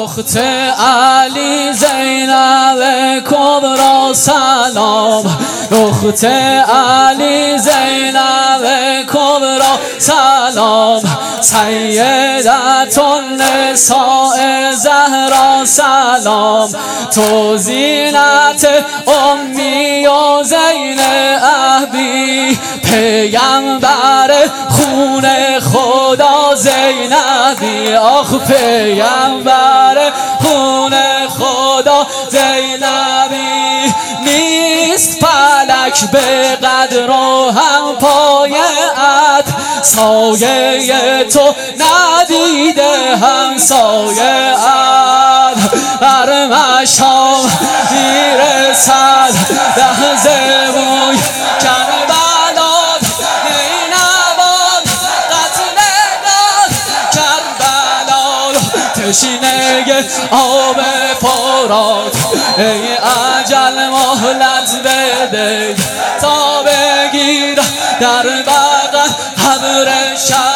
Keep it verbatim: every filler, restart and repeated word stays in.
اخت علی زینب کبرا سلام، اخت علی زینب کبرا سلام، سیدت النساء زهرا سلام، تو زینت امی و زین ابی، پیغمبر خون خدا زینبی، آخ پیغمبر خون خدا زینبی، نیست فلک به قدر و هم پایه‌ات، سایه تو ندیده هم سایه‌ات، بر مشام میرسد لحظه بوی کربلات، نینوان قتل داد کربلا، تشنه آب فرات، ای اجل مهلت بده تا بگیر در بغل حبر شهر.